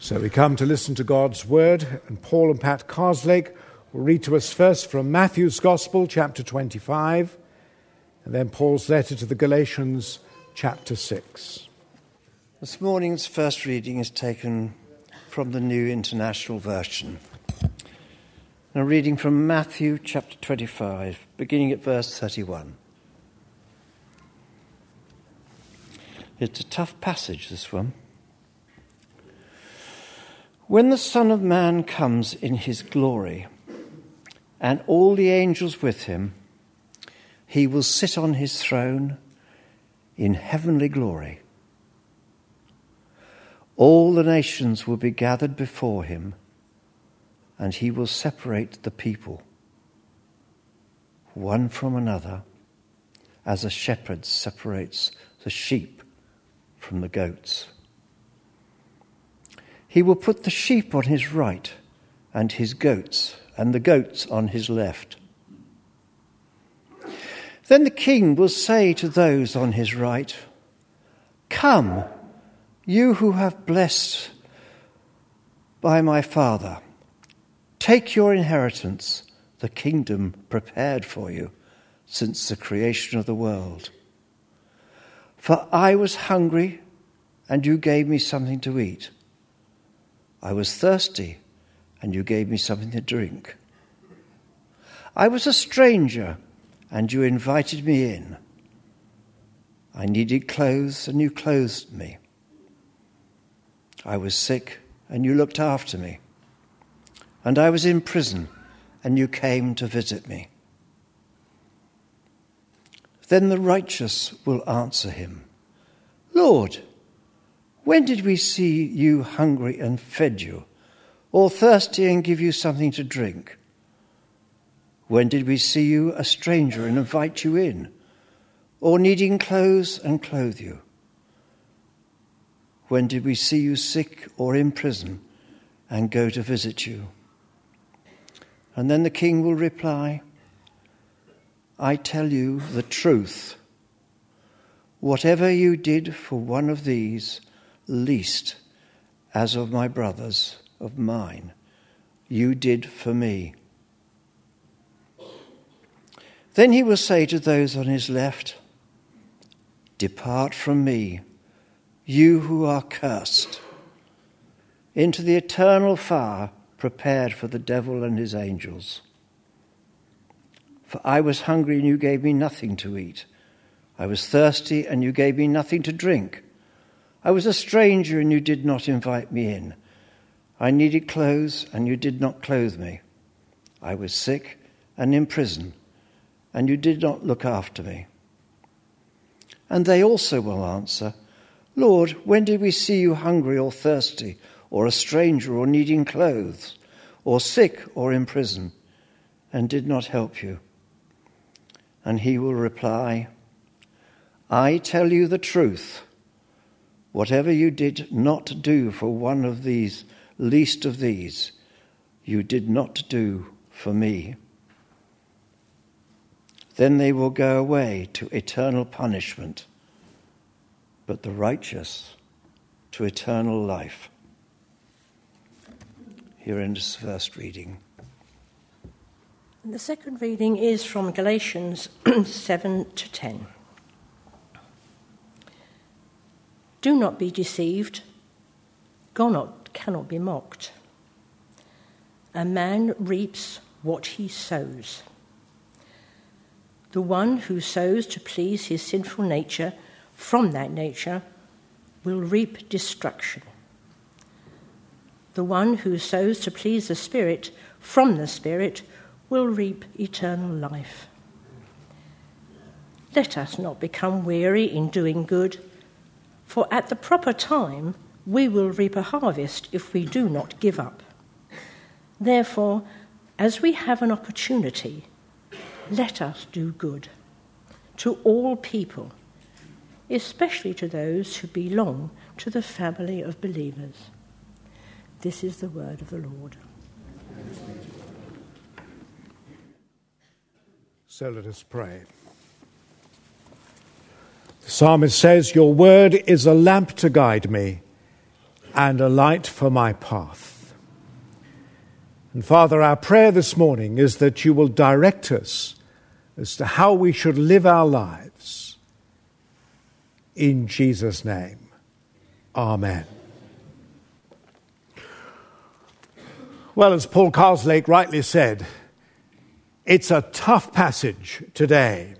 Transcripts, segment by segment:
So we come to listen to God's word, and Paul and Pat Carslake will read to us first from Matthew's Gospel, chapter 25, and then Paul's letter to the Galatians, chapter 6. This morning's first reading is taken from the New International Version. A reading from Matthew chapter 25, beginning at verse 31. It's a tough passage, this one. When the Son of Man comes in his glory, and all the angels with him, he will sit on his throne in heavenly glory. All the nations will be gathered before him, and he will separate the people, one from another, as a shepherd separates the sheep from the goats. He will put the sheep on his right and the goats on his left. Then the king will say to those on his right, "Come, you who have blessed by my Father, take your inheritance, the kingdom prepared for you since the creation of the world. For I was hungry, and you gave me something to eat. I was thirsty, and you gave me something to drink. I was a stranger, and you invited me in. I needed clothes, and you clothed me. I was sick, and you looked after me. And I was in prison, and you came to visit me." Then the righteous will answer him, "Lord, when did we see you hungry and fed you, or thirsty and give you something to drink? When did we see you a stranger and invite you in, or needing clothes and clothe you? When did we see you sick or in prison and go to visit you?" And then the king will reply, "I tell you the truth. Whatever you did for one of these least as of my brothers of mine, you did for me." Then he will say to those on his left, "Depart from me, you who are cursed, into the eternal fire prepared for the devil and his angels. For I was hungry, and you gave me nothing to eat. I was thirsty, and you gave me nothing to drink. I was a stranger, and you did not invite me in. I needed clothes, and you did not clothe me. I was sick and in prison, and you did not look after me." And they also will answer, "Lord, when did we see you hungry or thirsty, or a stranger, or needing clothes, or sick or in prison, and did not help you?" And he will reply, "I tell you the truth. Whatever you did not do for one of these, least of these, you did not do for me." Then they will go away to eternal punishment, but the righteous to eternal life. Here ends the first reading. The second reading is from Galatians 7 to 10. "Do not be deceived. God cannot be mocked. A man reaps what he sows. The one who sows to please his sinful nature from that nature will reap destruction. The one who sows to please the Spirit from the Spirit will reap eternal life. Let us not become weary in doing good, for at the proper time we will reap a harvest if we do not give up. Therefore, as we have an opportunity, let us do good to all people, especially to those who belong to the family of believers." This is the word of the Lord. So let us pray. The psalmist says, "Your word is a lamp to guide me and a light for my path. And Father, our prayer this morning is that you will direct us as to how we should live our lives. In Jesus' name, amen. Well, as Paul Carslake rightly said, it's a tough passage today.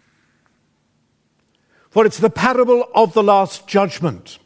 For it's the parable of the Last Judgment.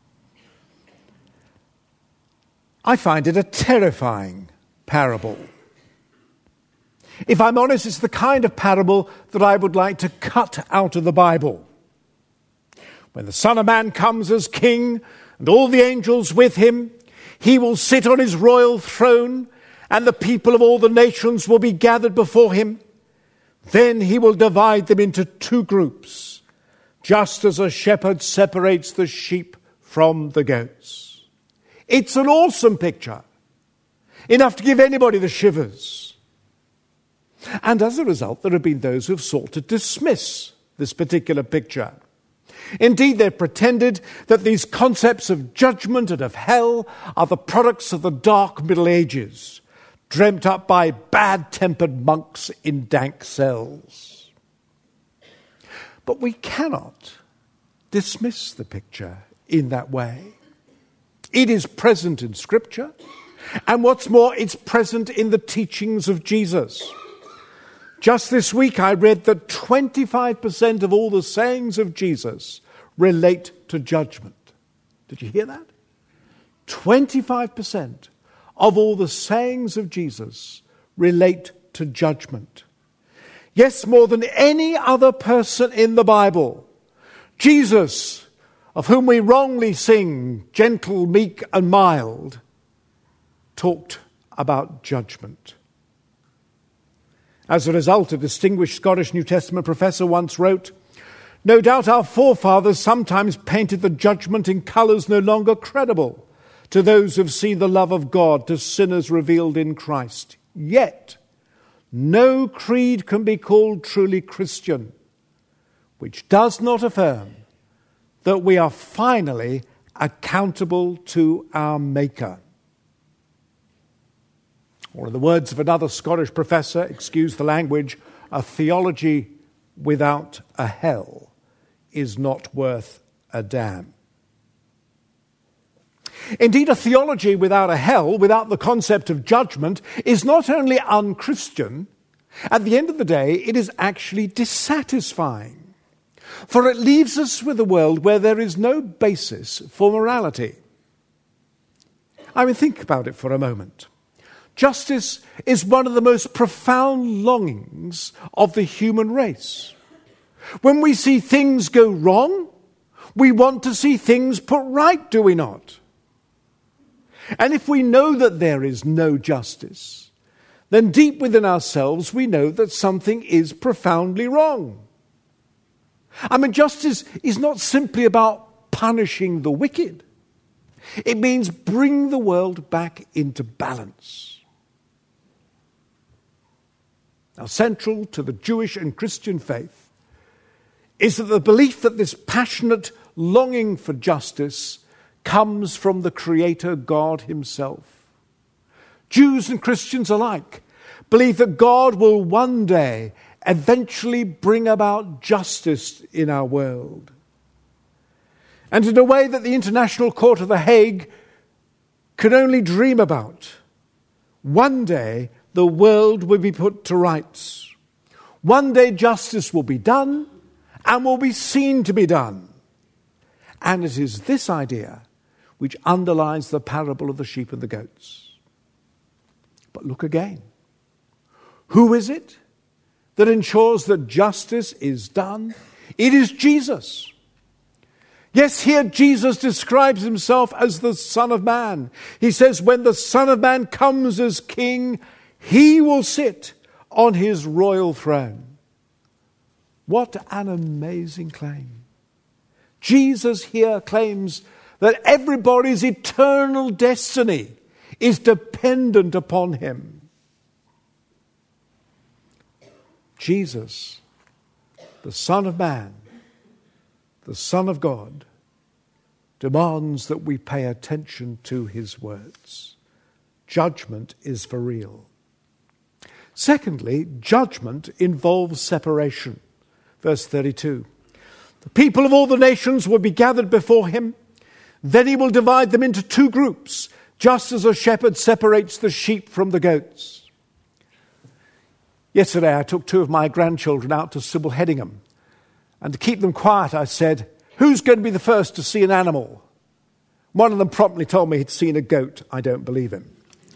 I find it a terrifying parable. If I'm honest, it's the kind of parable that I would like to cut out of the Bible. When the Son of Man comes as king and all the angels with him, he will sit on his royal throne and the people of all the nations will be gathered before him. Then he will divide them into two groups, just as a shepherd separates the sheep from the goats. It's an awesome picture, enough to give anybody the shivers. And as a result, there have been those who have sought to dismiss this particular picture. Indeed, they've pretended that these concepts of judgment and of hell are the products of the dark Middle Ages, dreamt up by bad-tempered monks in dank cells. But we cannot dismiss the picture in that way. It is present in Scripture, and what's more, it's present in the teachings of Jesus. Just this week I read that 25% of all the sayings of Jesus relate to judgment. Did you hear that? 25% of all the sayings of Jesus relate to judgment. Yes, more than any other person in the Bible, Jesus, of whom we wrongly sing, gentle, meek, and mild, talked about judgment. As a result, a distinguished Scottish New Testament professor once wrote, "No doubt our forefathers sometimes painted the judgment in colours no longer credible to those who've seen the love of God to sinners revealed in Christ. Yet, no creed can be called truly Christian, which does not affirm that we are finally accountable to our Maker." Or in the words of another Scottish professor, excuse the language, a theology without a hell is not worth a damn. Indeed, a theology without a hell, without the concept of judgment, is not only unchristian, at the end of the day, it is actually dissatisfying. For it leaves us with a world where there is no basis for morality. I mean, think about it for a moment. Justice is one of the most profound longings of the human race. When we see things go wrong, we want to see things put right, do we not? And if we know that there is no justice, then deep within ourselves we know that something is profoundly wrong. I mean, justice is not simply about punishing the wicked. It means bring the world back into balance. Now, central to the Jewish and Christian faith is that the belief that this passionate longing for justice comes from the Creator God himself. Jews and Christians alike believe that God will one day eventually bring about justice in our world. And in a way that the International Court of The Hague can only dream about, one day the world will be put to rights. One day justice will be done and will be seen to be done. And it is this idea which underlies the parable of the sheep and the goats. But look again. Who is it that ensures that justice is done? It is Jesus. Yes, here Jesus describes himself as the Son of Man. He says, when the Son of Man comes as king, he will sit on his royal throne. What an amazing claim. Jesus here claims that everybody's eternal destiny is dependent upon him. Jesus, the Son of Man, the Son of God, demands that we pay attention to his words. Judgment is for real. Secondly, judgment involves separation. Verse 32. The people of all the nations will be gathered before him. Then he will divide them into two groups, just as a shepherd separates the sheep from the goats. Yesterday I took two of my grandchildren out to Sybil Headingham. And to keep them quiet, I said, "Who's going to be the first to see an animal?" One of them promptly told me he'd seen a goat. I don't believe him.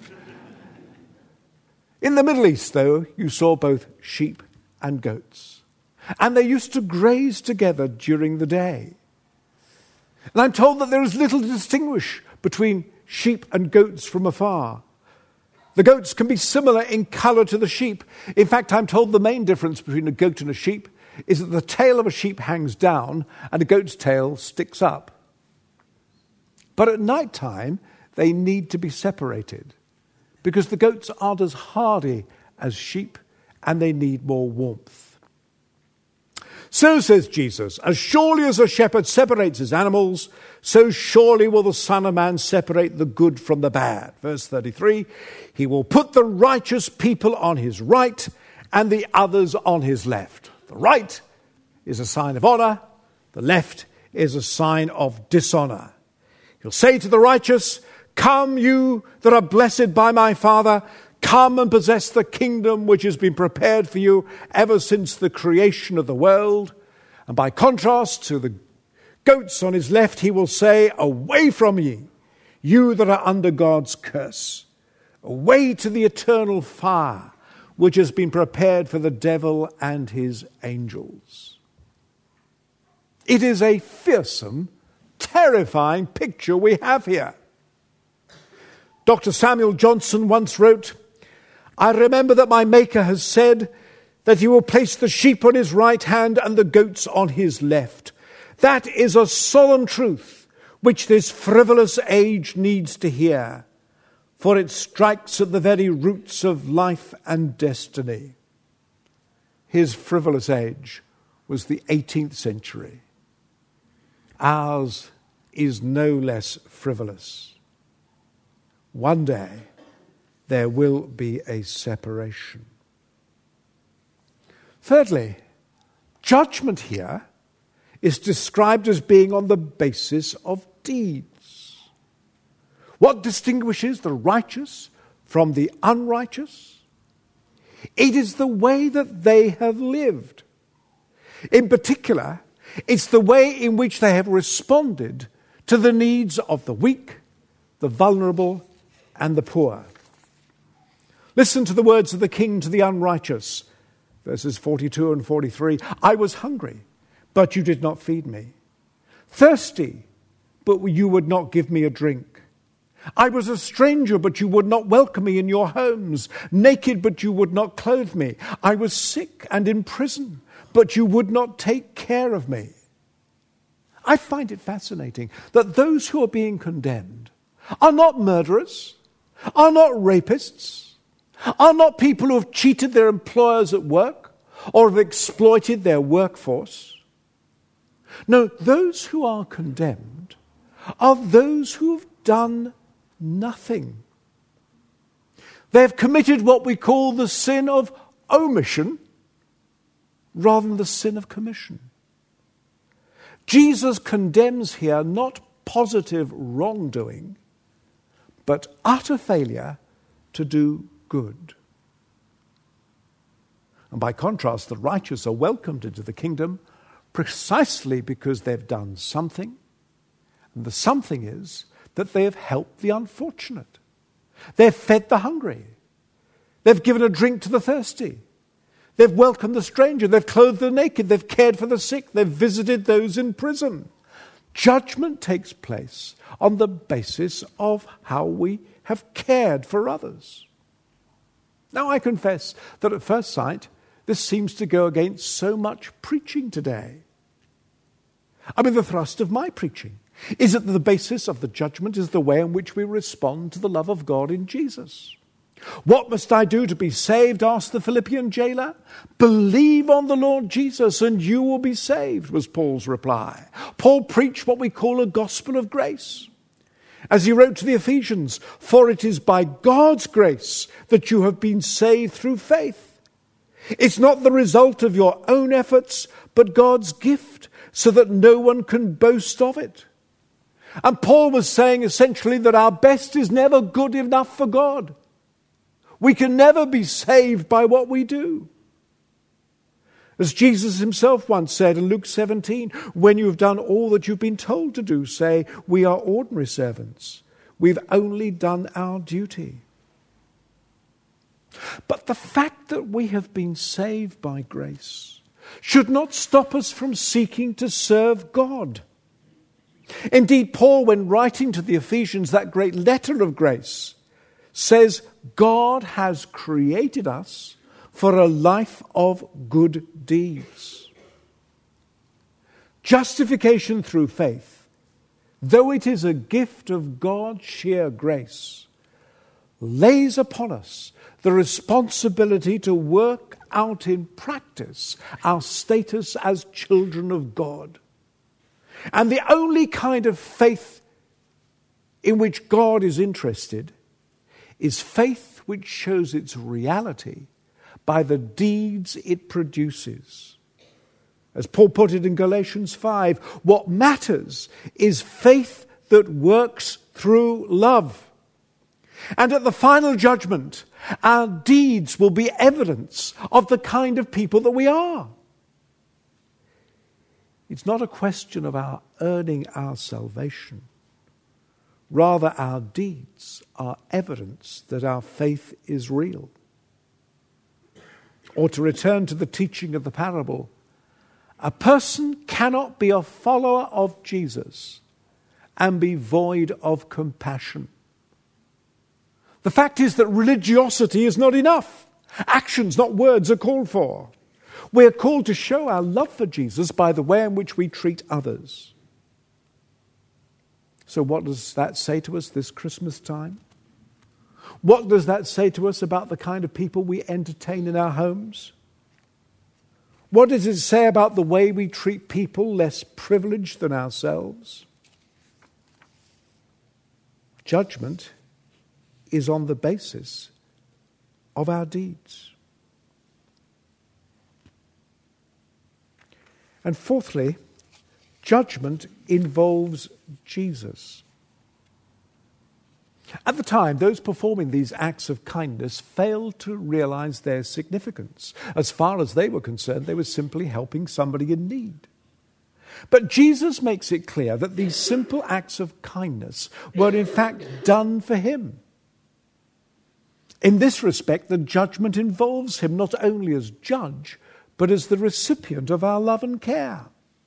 In the Middle East, though, you saw both sheep and goats. And they used to graze together during the day. And I'm told that there is little to distinguish between sheep and goats from afar. The goats can be similar in colour to the sheep. In fact, I'm told the main difference between a goat and a sheep is that the tail of a sheep hangs down and a goat's tail sticks up. But at night time, they need to be separated because the goats aren't as hardy as sheep and they need more warmth. So, says Jesus, as surely as a shepherd separates his animals, so surely will the Son of Man separate the good from the bad. Verse 33, he will put the righteous people on his right and the others on his left. The right is a sign of honour, the left is a sign of dishonour. He'll say to the righteous, "Come, you that are blessed by my Father, come and possess the kingdom which has been prepared for you ever since the creation of the world." And by contrast to the goats on his left, he will say, "Away from ye, you that are under God's curse, away to the eternal fire which has been prepared for the devil and his angels." It is a fearsome, terrifying picture we have here. Dr. Samuel Johnson once wrote, "I remember that my Maker has said that he will place the sheep on his right hand and the goats on his left. That is a solemn truth which this frivolous age needs to hear, for it strikes at the very roots of life and destiny." His frivolous age was the 18th century. Ours is no less frivolous. One day there will be a separation. Thirdly, judgment here is described as being on the basis of deeds. What distinguishes the righteous from the unrighteous? It is the way that they have lived. In particular, it's the way in which they have responded to the needs of the weak, the vulnerable, and the poor. Listen to the words of the king to the unrighteous, verses 42 and 43. "I was hungry, but you did not feed me. Thirsty, but you would not give me a drink. I was a stranger, but you would not welcome me in your homes. Naked, but you would not clothe me. I was sick and in prison, but you would not take care of me." I find it fascinating that those who are being condemned are not murderers, are not rapists, are not people who have cheated their employers at work or have exploited their workforce. No, those who are condemned are those who have done nothing. They have committed what we call the sin of omission rather than the sin of commission. Jesus condemns here not positive wrongdoing, but utter failure to do good. And by contrast, the righteous are welcomed into the kingdom precisely because they've done something. And the something is that they have helped the unfortunate. They've fed the hungry. They've given a drink to the thirsty. They've welcomed the stranger. They've clothed the naked. They've cared for the sick. They've visited those in prison. Judgment takes place on the basis of how we have cared for others. Now, I confess that at first sight, this seems to go against so much preaching today. I mean, the thrust of my preaching is that the basis of the judgment is the way in which we respond to the love of God in Jesus. What must I do to be saved? Asked the Philippian jailer. Believe on the Lord Jesus and you will be saved, was Paul's reply. Paul preached what we call a gospel of grace. As he wrote to the Ephesians, for it is by God's grace that you have been saved through faith. It's not the result of your own efforts, but God's gift, so that no one can boast of it. And Paul was saying essentially that our best is never good enough for God. We can never be saved by what we do. As Jesus himself once said in Luke 17, when you have done all that you've been told to do, say, we are ordinary servants. We've only done our duty. But the fact that we have been saved by grace should not stop us from seeking to serve God. Indeed, Paul, when writing to the Ephesians, that great letter of grace, says God has created us for a life of good deeds. Justification through faith, though it is a gift of God's sheer grace, lays upon us the responsibility to work out in practice our status as children of God. And the only kind of faith in which God is interested is faith which shows its reality by the deeds it produces. As Paul put it in Galatians 5, what matters is faith that works through love. And at the final judgment, our deeds will be evidence of the kind of people that we are. It's not a question of our earning our salvation. Rather, our deeds are evidence that our faith is real. Or to return to the teaching of the parable, a person cannot be a follower of Jesus and be void of compassion. The fact is that religiosity is not enough. Actions, not words, are called for. We are called to show our love for Jesus by the way in which we treat others. So what does that say to us this Christmas time? What does that say to us about the kind of people we entertain in our homes? What does it say about the way we treat people less privileged than ourselves? Judgment is on the basis of our deeds. And fourthly, judgment involves Jesus. At the time, those performing these acts of kindness failed to realize their significance. As far as they were concerned, they were simply helping somebody in need. But Jesus makes it clear that these simple acts of kindness were in fact done for him. In this respect, the judgment involves him not only as judge, but as the recipient of our love and care.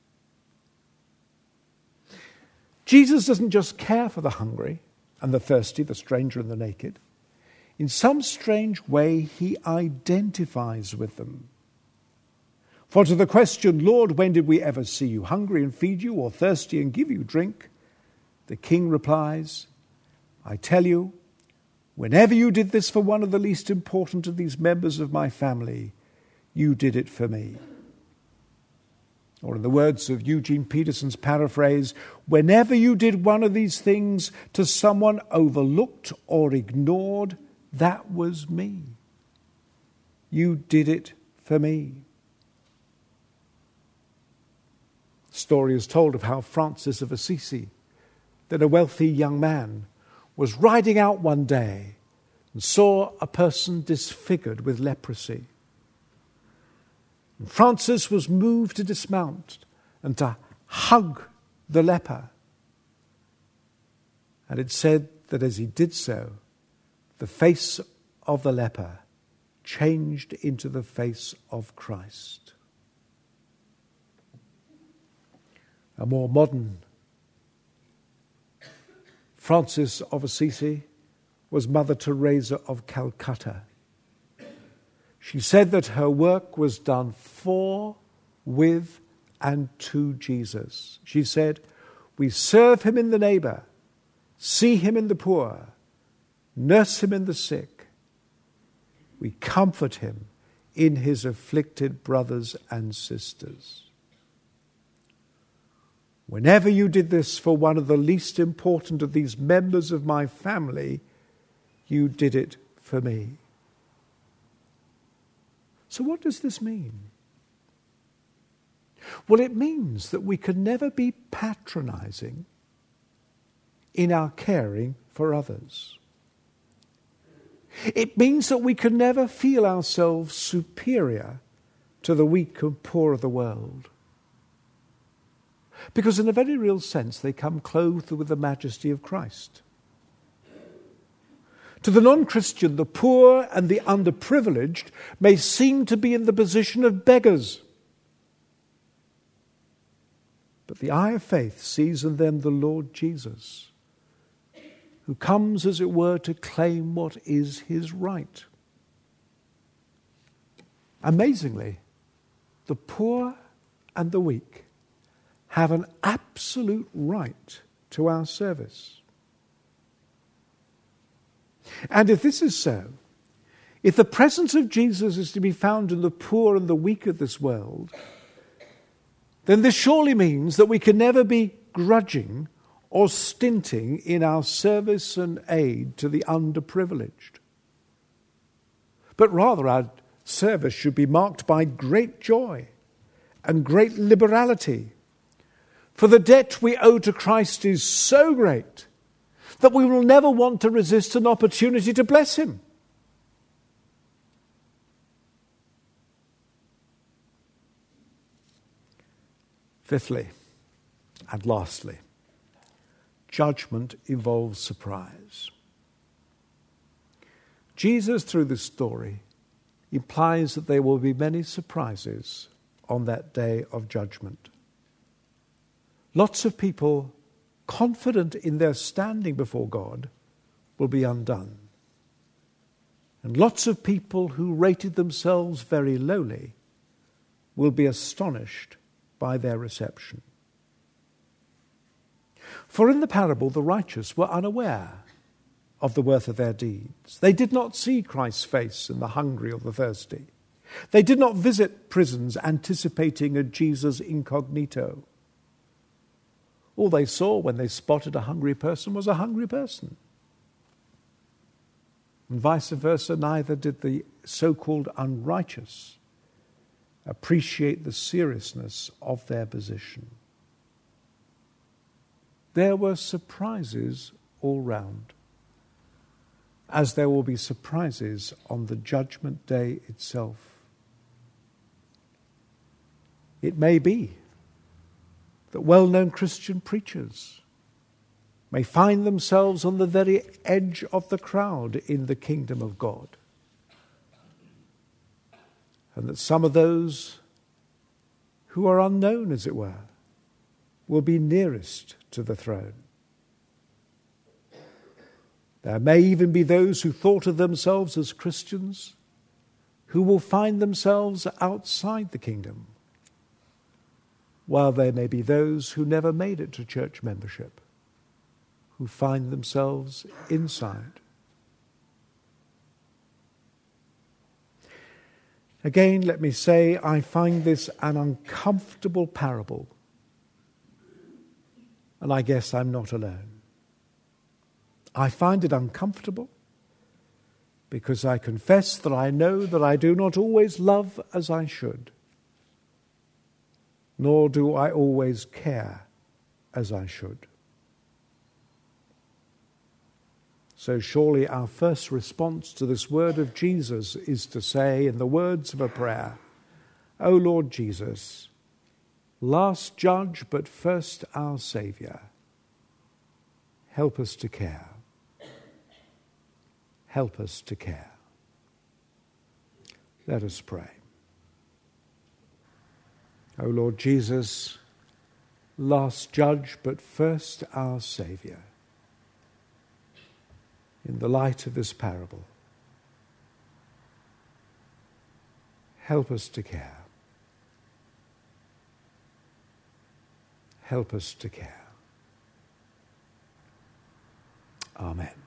Jesus doesn't just care for the hungry and the thirsty, the stranger and the naked. In some strange way, he identifies with them. For to the question, Lord, when did we ever see you hungry and feed you, or thirsty and give you drink? The king replies, I tell you, whenever you did this for one of the least important of these members of my family, you did it for me. Or in the words of Eugene Peterson's paraphrase, whenever you did one of these things to someone overlooked or ignored, that was me. You did it for me. The story is told of how Francis of Assisi, then a wealthy young man, was riding out one day and saw a person disfigured with leprosy. And Francis was moved to dismount and to hug the leper. And it said that as he did so, the face of the leper changed into the face of Christ. A more modern Francis of Assisi was Mother Teresa of Calcutta. She said that her work was done for, with, and to Jesus. She said, we serve him in the neighbor, see him in the poor, nurse him in the sick, we comfort him in his afflicted brothers and sisters. Whenever you did this for one of the least important of these members of my family, you did it for me. So what does this mean? Well, it means that we can never be patronizing in our caring for others. It means that we can never feel ourselves superior to the weak and poor of the world. Because in a very real sense, they come clothed with the majesty of Christ. To the non-Christian, the poor and the underprivileged may seem to be in the position of beggars. But the eye of faith sees in them the Lord Jesus, who comes, as it were, to claim what is his right. Amazingly, the poor and the weak have an absolute right to our service. And if this is so, if the presence of Jesus is to be found in the poor and the weak of this world, then this surely means that we can never be grudging or stinting in our service and aid to the underprivileged. But rather our service should be marked by great joy and great liberality. For the debt we owe to Christ is so great that we will never want to resist an opportunity to bless him. Fifthly, and lastly, judgment involves surprise. Jesus, through this story, implies that there will be many surprises on that day of judgment. Lots of people confident in their standing before God will be undone. And lots of people who rated themselves very lowly will be astonished by their reception. For in the parable, the righteous were unaware of the worth of their deeds. They did not see Christ's face in the hungry or the thirsty. They did not visit prisons anticipating a Jesus incognito. All they saw when they spotted a hungry person was a hungry person. And vice versa, neither did the so-called unrighteous appreciate the seriousness of their position. There were surprises all round, as there will be surprises on the judgment day itself. It may be that well-known Christian preachers may find themselves on the very edge of the crowd in the kingdom of God, and that some of those who are unknown, as it were, will be nearest to the throne. There may even be those who thought of themselves as Christians who will find themselves outside the kingdom, while there may be those who never made it to church membership who find themselves inside. Again, let me say, I find this an uncomfortable parable, and I guess I'm not alone. I find it uncomfortable because I confess that I know that I do not always love as I should, nor do I always care as I should. So surely our first response to this word of Jesus is to say, in the words of a prayer, O Lord Jesus, last judge but first our Saviour, help us to care. Help us to care. Let us pray. O Lord Jesus, last judge but first our Saviour, in the light of this parable, help us to care. Help us to care. Amen.